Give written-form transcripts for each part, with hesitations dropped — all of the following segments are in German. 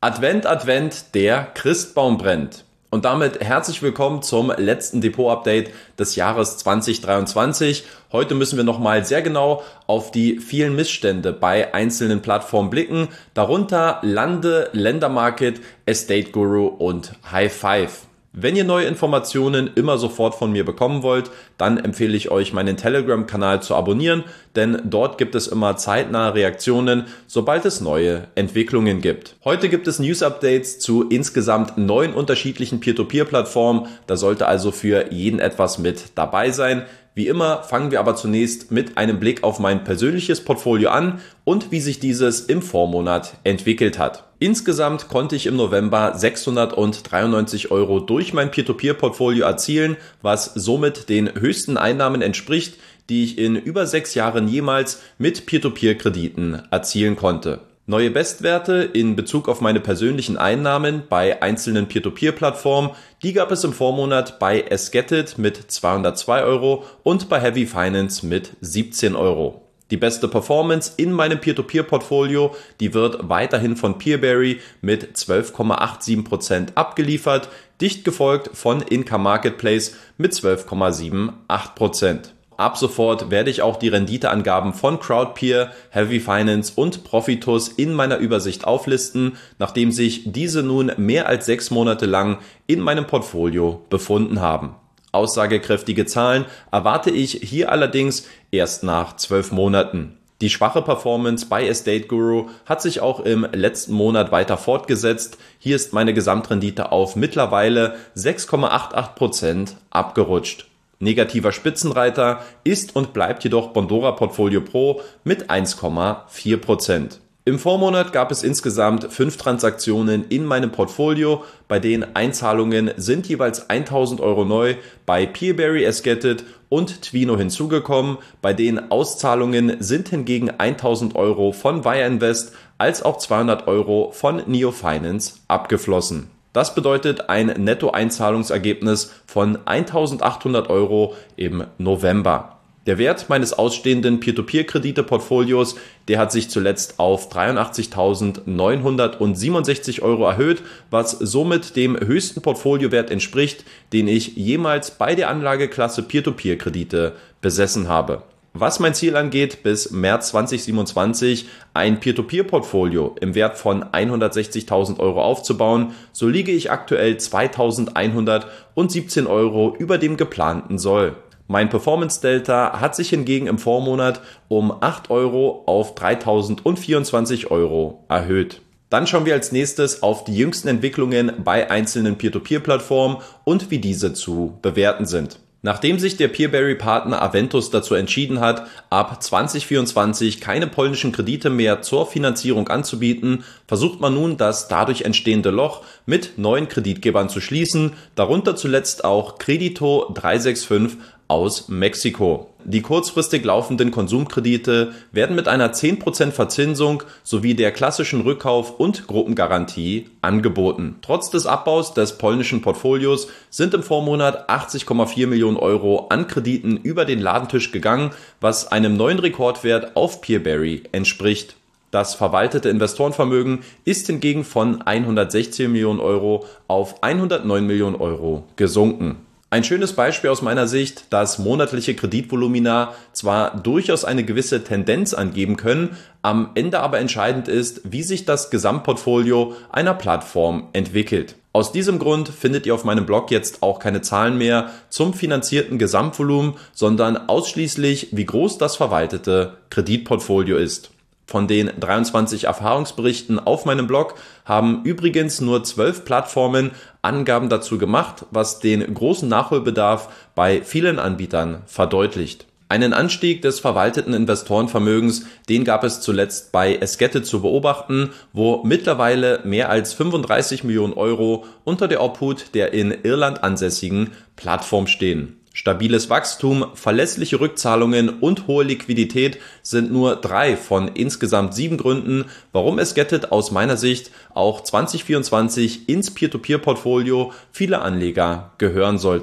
Advent, Advent, der Christbaum brennt. Und damit herzlich willkommen zum letzten Depot-Update des Jahres 2023. Heute müssen wir nochmal sehr genau auf die vielen Missstände bei einzelnen Plattformen blicken, darunter Lande, Ländermarket, Estate Guru und High Five. Wenn ihr neue Informationen immer sofort von mir bekommen wollt, dann empfehle ich euch, meinen Telegram-Kanal zu abonnieren, denn dort gibt es immer zeitnahe Reaktionen, sobald es neue Entwicklungen gibt. Heute gibt es News-Updates zu insgesamt 9 unterschiedlichen Peer-to-Peer-Plattformen, da sollte also für jeden etwas mit dabei sein. Wie immer fangen wir aber zunächst mit einem Blick auf mein persönliches Portfolio an und wie sich dieses im Vormonat entwickelt hat. Insgesamt konnte ich im November 693 € durch mein Peer-to-Peer-Portfolio erzielen, was somit den höchsten Einnahmen entspricht, die ich in über 6 Jahren jemals mit Peer-to-Peer-Krediten erzielen konnte. Neue Bestwerte in Bezug auf meine persönlichen Einnahmen bei einzelnen Peer-to-Peer-Plattformen, die gab es im Vormonat bei Esgetted mit 202 € und bei Heavy Finance mit 17 €. Die beste Performance in meinem Peer-to-Peer-Portfolio, die wird weiterhin von Peerberry mit 12,87% abgeliefert, dicht gefolgt von Income Marketplace mit 12,78%. Ab sofort werde ich auch die Renditeangaben von Crowdpeer, Heavy Finance und Profitus in meiner Übersicht auflisten, nachdem sich diese nun mehr als 6 Monate lang in meinem Portfolio befunden haben. Aussagekräftige Zahlen erwarte ich hier allerdings erst nach 12 Monaten. Die schwache Performance bei Estate Guru hat sich auch im letzten Monat weiter fortgesetzt. Hier ist meine Gesamtrendite auf mittlerweile 6,88% abgerutscht. Negativer Spitzenreiter ist und bleibt jedoch Bondora Portfolio Pro mit 1,4%. Im Vormonat gab es insgesamt 5 Transaktionen in meinem Portfolio, bei denen Einzahlungen sind jeweils 1.000 € neu bei Peerberry, Esgetted und Twino hinzugekommen, bei denen Auszahlungen sind hingegen 1.000 € von Via Invest als auch 200 € von Neo Finance abgeflossen. Das bedeutet ein Nettoeinzahlungsergebnis von 1.800 € im November. Der Wert meines ausstehenden Peer-to-Peer-Kredite-Portfolios, der hat sich zuletzt auf 83.967 € erhöht, was somit dem höchsten Portfoliowert entspricht, den ich jemals bei der Anlageklasse Peer-to-Peer-Kredite besessen habe. Was mein Ziel angeht, bis März 2027 ein Peer-to-Peer-Portfolio im Wert von 160.000 € aufzubauen, so liege ich aktuell 2.117 € über dem geplanten Soll. Mein Performance Delta hat sich hingegen im Vormonat um 8 € auf 3.024 € erhöht. Dann schauen wir als nächstes auf die jüngsten Entwicklungen bei einzelnen Peer-to-Peer-Plattformen und wie diese zu bewerten sind. Nachdem sich der Peerberry-Partner Aventus dazu entschieden hat, ab 2024 keine polnischen Kredite mehr zur Finanzierung anzubieten, versucht man nun, das dadurch entstehende Loch mit neuen Kreditgebern zu schließen, darunter zuletzt auch Credito 365 aus Mexiko. Die kurzfristig laufenden Konsumkredite werden mit einer 10% Verzinsung sowie der klassischen Rückkauf- und Gruppengarantie angeboten. Trotz des Abbaus des polnischen Portfolios sind im Vormonat 80,4 Millionen € an Krediten über den Ladentisch gegangen, was einem neuen Rekordwert auf Peerberry entspricht. Das verwaltete Investorenvermögen ist hingegen von 116 Millionen € auf 109 Millionen € gesunken. Ein schönes Beispiel aus meiner Sicht, dass monatliche Kreditvolumina zwar durchaus eine gewisse Tendenz angeben können, am Ende aber entscheidend ist, wie sich das Gesamtportfolio einer Plattform entwickelt. Aus diesem Grund findet ihr auf meinem Blog jetzt auch keine Zahlen mehr zum finanzierten Gesamtvolumen, sondern ausschließlich, wie groß das verwaltete Kreditportfolio ist. Von den 23 Erfahrungsberichten auf meinem Blog haben übrigens nur 12 Plattformen Angaben dazu gemacht, was den großen Nachholbedarf bei vielen Anbietern verdeutlicht. Einen Anstieg des verwalteten Investorenvermögens, den gab es zuletzt bei Esgetted zu beobachten, wo mittlerweile mehr als 35 Millionen € unter der Obhut der in Irland ansässigen Plattform stehen. Stabiles Wachstum, verlässliche Rückzahlungen und hohe Liquidität sind nur 3 von insgesamt 7 Gründen, warum Esgetted aus meiner Sicht auch 2024 ins Peer-to-Peer-Portfolio vieler Anleger gehören sollte.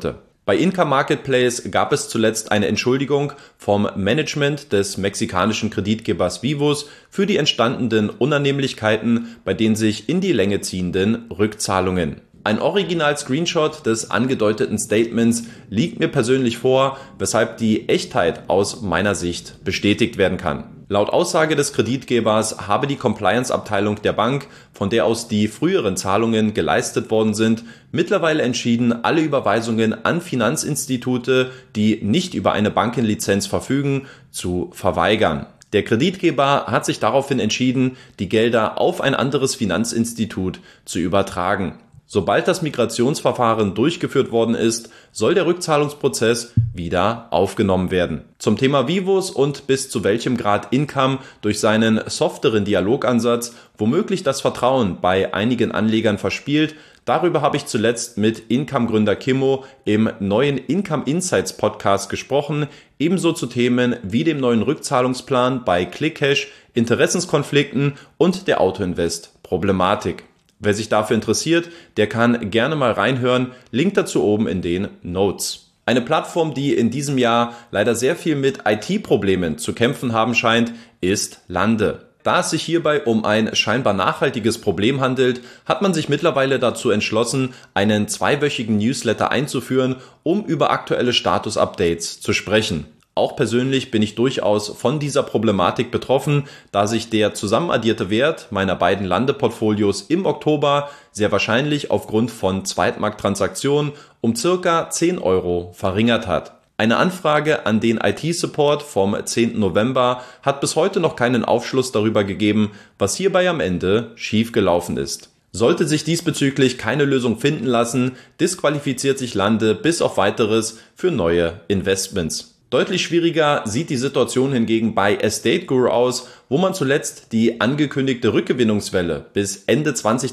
Bei Income Marketplace gab es zuletzt eine Entschuldigung vom Management des mexikanischen Kreditgebers Vivus für die entstandenen Unannehmlichkeiten bei den sich in die Länge ziehenden Rückzahlungen. Ein Original-Screenshot des angedeuteten Statements liegt mir persönlich vor, weshalb die Echtheit aus meiner Sicht bestätigt werden kann. Laut Aussage des Kreditgebers habe die Compliance-Abteilung der Bank, von der aus die früheren Zahlungen geleistet worden sind, mittlerweile entschieden, alle Überweisungen an Finanzinstitute, die nicht über eine Bankenlizenz verfügen, zu verweigern. Der Kreditgeber hat sich daraufhin entschieden, die Gelder auf ein anderes Finanzinstitut zu übertragen. Sobald das Migrationsverfahren durchgeführt worden ist, soll der Rückzahlungsprozess wieder aufgenommen werden. Zum Thema Vivus und bis zu welchem Grad Income durch seinen softeren Dialogansatz womöglich das Vertrauen bei einigen Anlegern verspielt, darüber habe ich zuletzt mit Income-Gründer Kimmo im neuen Income Insights Podcast gesprochen, ebenso zu Themen wie dem neuen Rückzahlungsplan bei ClickCash, Interessenskonflikten und der Autoinvest-Problematik. Wer sich dafür interessiert, der kann gerne mal reinhören. Link dazu oben in den Notes. Eine Plattform, die in diesem Jahr leider sehr viel mit IT-Problemen zu kämpfen haben scheint, ist Lande. Da es sich hierbei um ein scheinbar nachhaltiges Problem handelt, hat man sich mittlerweile dazu entschlossen, einen 2-wöchigen Newsletter einzuführen, um über aktuelle Status-Updates zu sprechen. Auch persönlich bin ich durchaus von dieser Problematik betroffen, da sich der zusammenaddierte Wert meiner beiden Landeportfolios im Oktober sehr wahrscheinlich aufgrund von Zweitmarkttransaktionen um circa 10 Euro verringert hat. Eine Anfrage an den IT-Support vom 10. November hat bis heute noch keinen Aufschluss darüber gegeben, was hierbei am Ende schiefgelaufen ist. Sollte sich diesbezüglich keine Lösung finden lassen, disqualifiziert sich Lande bis auf Weiteres für neue Investments. Deutlich schwieriger sieht die Situation hingegen bei Estate Guru aus, wo man zuletzt die angekündigte Rückgewinnungswelle bis Ende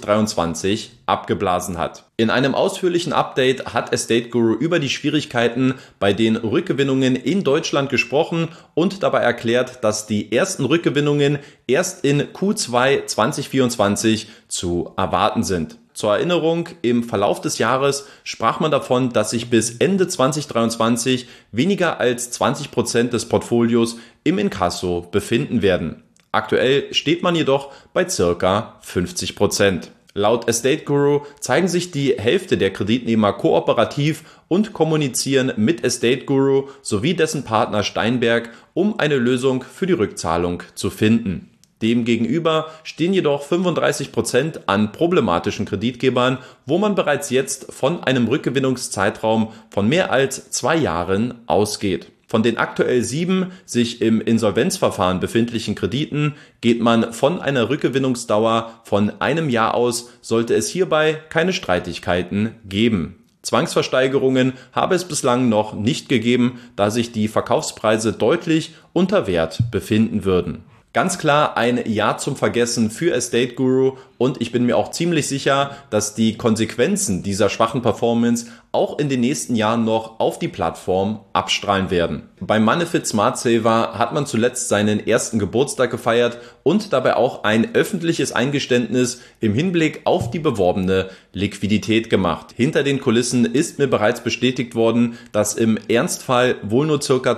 2023 abgeblasen hat. In einem ausführlichen Update hat Estate Guru über die Schwierigkeiten bei den Rückgewinnungen in Deutschland gesprochen und dabei erklärt, dass die ersten Rückgewinnungen erst in Q2 2024 zu erwarten sind. Zur Erinnerung, im Verlauf des Jahres sprach man davon, dass sich bis Ende 2023 weniger als 20% des Portfolios im Inkasso befinden werden. Aktuell steht man jedoch bei circa 50%. Laut Estate Guru zeigen sich die Hälfte der Kreditnehmer kooperativ und kommunizieren mit Estate Guru sowie dessen Partner Steinberg, um eine Lösung für die Rückzahlung zu finden. Demgegenüber stehen jedoch 35% an problematischen Kreditgebern, wo man bereits jetzt von einem Rückgewinnungszeitraum von mehr als 2 Jahren ausgeht. Von den aktuell 7 sich im Insolvenzverfahren befindlichen Krediten geht man von einer Rückgewinnungsdauer von 1 Jahr aus, sollte es hierbei keine Streitigkeiten geben. Zwangsversteigerungen habe es bislang noch nicht gegeben, da sich die Verkaufspreise deutlich unter Wert befinden würden. Ganz klar ein Ja zum Vergessen für Estate Guru und ich bin mir auch ziemlich sicher, dass die Konsequenzen dieser schwachen Performance auch in den nächsten Jahren noch auf die Plattform abstrahlen werden. Beim Moneyfit Smart Saver hat man zuletzt seinen ersten Geburtstag gefeiert und dabei auch ein öffentliches Eingeständnis im Hinblick auf die beworbene Liquidität gemacht. Hinter den Kulissen ist mir bereits bestätigt worden, dass im Ernstfall wohl nur ca.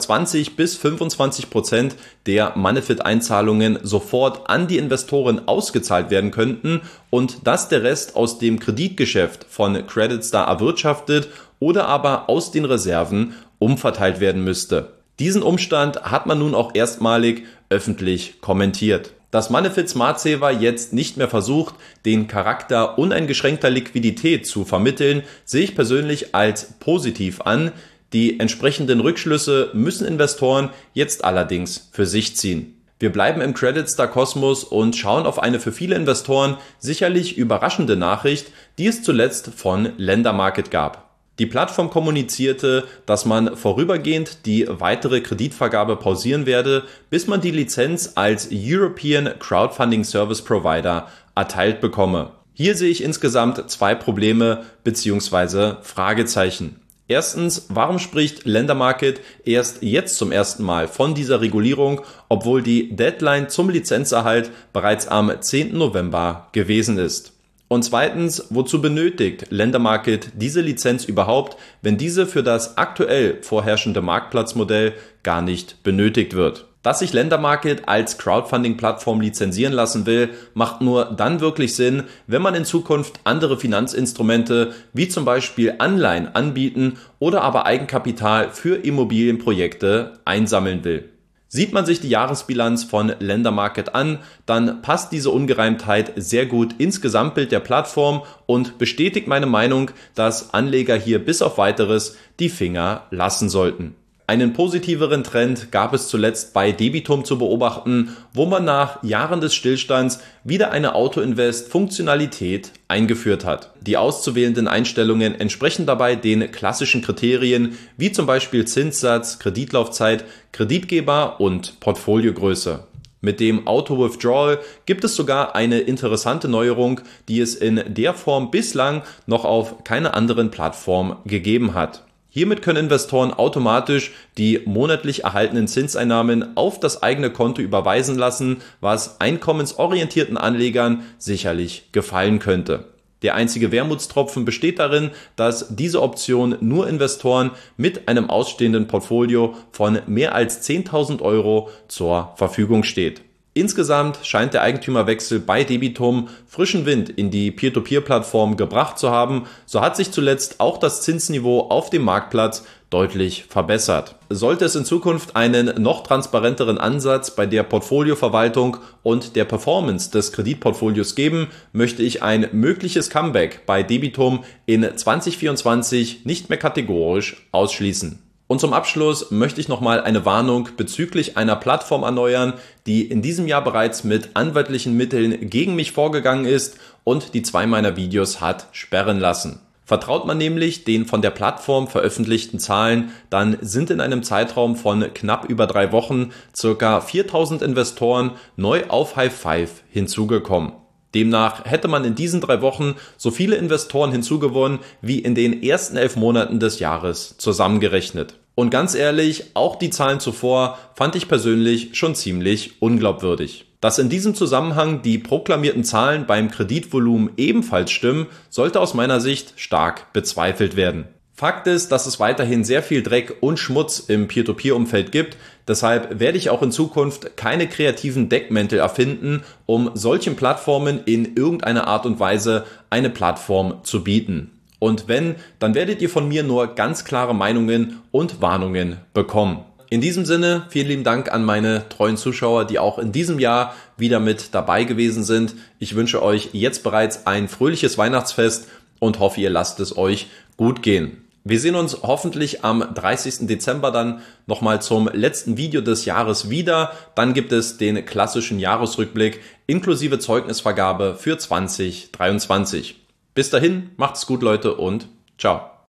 20-25% der Moneyfit-Einzahlungen sofort an die Investoren ausgezahlt werden könnten und dass der Rest aus dem Kreditgeschäft von CreditStar erwirtschaftet oder aber aus den Reserven umverteilt werden müsste. Diesen Umstand hat man nun auch erstmalig öffentlich kommentiert. Dass Moneyfit Smart Saver jetzt nicht mehr versucht, den Charakter uneingeschränkter Liquidität zu vermitteln, sehe ich persönlich als positiv an. Die entsprechenden Rückschlüsse müssen Investoren jetzt allerdings für sich ziehen. Wir bleiben im CreditStar-Kosmos und schauen auf eine für viele Investoren sicherlich überraschende Nachricht, die es zuletzt von Lendermarket gab. Die Plattform kommunizierte, dass man vorübergehend die weitere Kreditvergabe pausieren werde, bis man die Lizenz als European Crowdfunding Service Provider erteilt bekomme. Hier sehe ich insgesamt 2 Probleme bzw. Fragezeichen. Erstens, warum spricht Lendermarket erst jetzt zum ersten Mal von dieser Regulierung, obwohl die Deadline zum Lizenzerhalt bereits am 10. November gewesen ist? Und zweitens, wozu benötigt Ländermarket diese Lizenz überhaupt, wenn diese für das aktuell vorherrschende Marktplatzmodell gar nicht benötigt wird? Dass sich Ländermarket als Crowdfunding-Plattform lizenzieren lassen will, macht nur dann wirklich Sinn, wenn man in Zukunft andere Finanzinstrumente wie zum Beispiel Anleihen anbieten oder aber Eigenkapital für Immobilienprojekte einsammeln will. Sieht man sich die Jahresbilanz von Ländermarket an, dann passt diese Ungereimtheit sehr gut ins Gesamtbild der Plattform und bestätigt meine Meinung, dass Anleger hier bis auf Weiteres die Finger lassen sollten. Einen positiveren Trend gab es zuletzt bei Debitum zu beobachten, wo man nach Jahren des Stillstands wieder eine Auto-Invest-Funktionalität eingeführt hat. Die auszuwählenden Einstellungen entsprechen dabei den klassischen Kriterien wie zum Beispiel Zinssatz, Kreditlaufzeit, Kreditgeber und Portfoliogröße. Mit dem Auto-Withdrawal gibt es sogar eine interessante Neuerung, die es in der Form bislang noch auf keiner anderen Plattform gegeben hat. Hiermit können Investoren automatisch die monatlich erhaltenen Zinseinnahmen auf das eigene Konto überweisen lassen, was einkommensorientierten Anlegern sicherlich gefallen könnte. Der einzige Wermutstropfen besteht darin, dass diese Option nur Investoren mit einem ausstehenden Portfolio von mehr als 10.000 Euro zur Verfügung steht. Insgesamt scheint der Eigentümerwechsel bei Debitum frischen Wind in die Peer-to-Peer-Plattform gebracht zu haben. So hat sich zuletzt auch das Zinsniveau auf dem Marktplatz deutlich verbessert. Sollte es in Zukunft einen noch transparenteren Ansatz bei der Portfolioverwaltung und der Performance des Kreditportfolios geben, möchte ich ein mögliches Comeback bei Debitum in 2024 nicht mehr kategorisch ausschließen. Und zum Abschluss möchte ich nochmal eine Warnung bezüglich einer Plattform erneuern, die in diesem Jahr bereits mit anwaltlichen Mitteln gegen mich vorgegangen ist und die 2 meiner Videos hat sperren lassen. Vertraut man nämlich den von der Plattform veröffentlichten Zahlen, dann sind in einem Zeitraum von knapp über 3 Wochen ca. 4.000 Investoren neu auf Hive5 hinzugekommen. Demnach hätte man in diesen 3 Wochen so viele Investoren hinzugewonnen wie in den ersten 11 Monaten des Jahres zusammengerechnet. Und ganz ehrlich, auch die Zahlen zuvor fand ich persönlich schon ziemlich unglaubwürdig. Dass in diesem Zusammenhang die proklamierten Zahlen beim Kreditvolumen ebenfalls stimmen, sollte aus meiner Sicht stark bezweifelt werden. Fakt ist, dass es weiterhin sehr viel Dreck und Schmutz im Peer-to-Peer-Umfeld gibt. Deshalb werde ich auch in Zukunft keine kreativen Deckmäntel erfinden, um solchen Plattformen in irgendeiner Art und Weise eine Plattform zu bieten. Und wenn, dann werdet ihr von mir nur ganz klare Meinungen und Warnungen bekommen. In diesem Sinne, vielen lieben Dank an meine treuen Zuschauer, die auch in diesem Jahr wieder mit dabei gewesen sind. Ich wünsche euch jetzt bereits ein fröhliches Weihnachtsfest und hoffe, ihr lasst es euch gut gehen. Wir sehen uns hoffentlich am 30. Dezember dann nochmal zum letzten Video des Jahres wieder. Dann gibt es den klassischen Jahresrückblick inklusive Zeugnisvergabe für 2023. Bis dahin, macht's gut, Leute, und ciao.